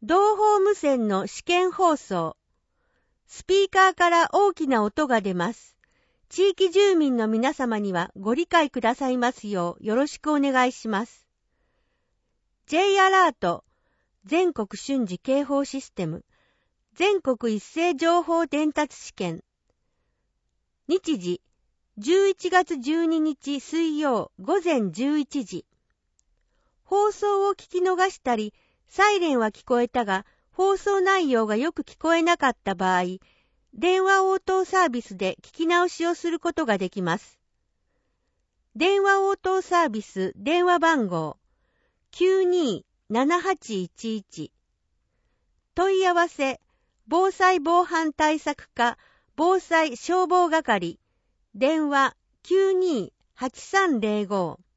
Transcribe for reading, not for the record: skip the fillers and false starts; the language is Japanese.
同胞無線の試験放送。スピーカーから大きな音が出ます。地域住民の皆様にはご理解くださいますようよろしくお願いします。J アラート全国瞬時警報システム全国一斉情報伝達試験。日時11月12日水曜午前11時。放送を聞き逃したり、サイレンは聞こえたが、放送内容がよく聞こえなかった場合、電話応答サービスで聞き直しをすることができます。電話応答サービス電話番号 92-7811 問い合わせ防災防犯対策課防災消防係電話 92-8305